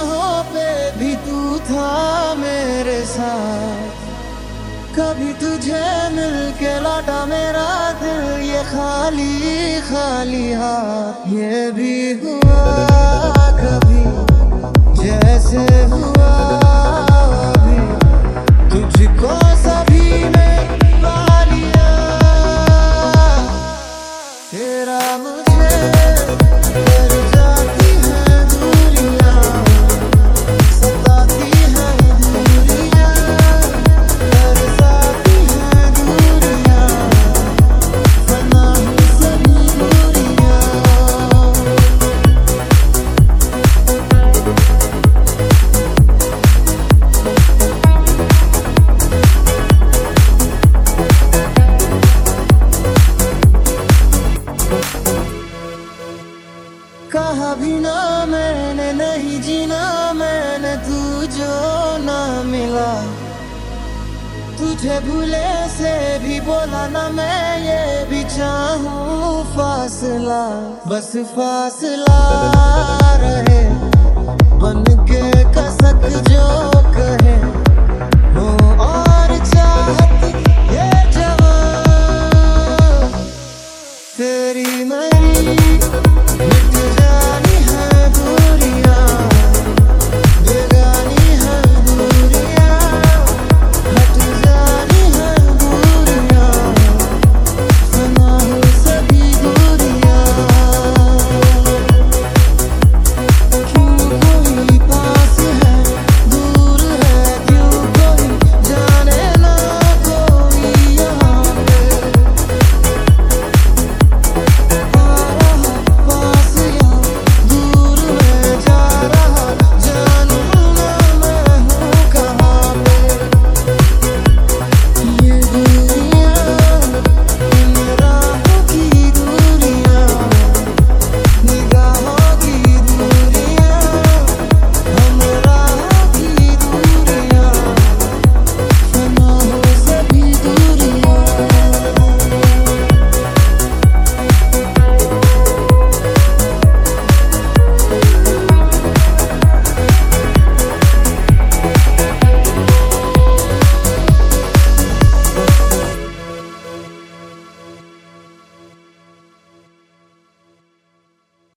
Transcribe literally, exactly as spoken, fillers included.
राहों पे भी तू था मेरे साथ। कभी तुझे मिल के लौटा मेरा दिल ये खाली खाली हाथ। ये भी हुआ कभी जैसे हुआ अभी, तुझको सभी ने पा लिया। तेरा मुझे कर जाती है दूरियां, सताती है दूरियां, तरसाती है दूरियां, फना हूँ सभी दूरियां। कहा भी ना मैंने नहीं जीना मैंने, तू जो ना मिला। तुझे भूले से भी बोला ना मैं, ये भी चाहूं फासला, बस फासला रहे।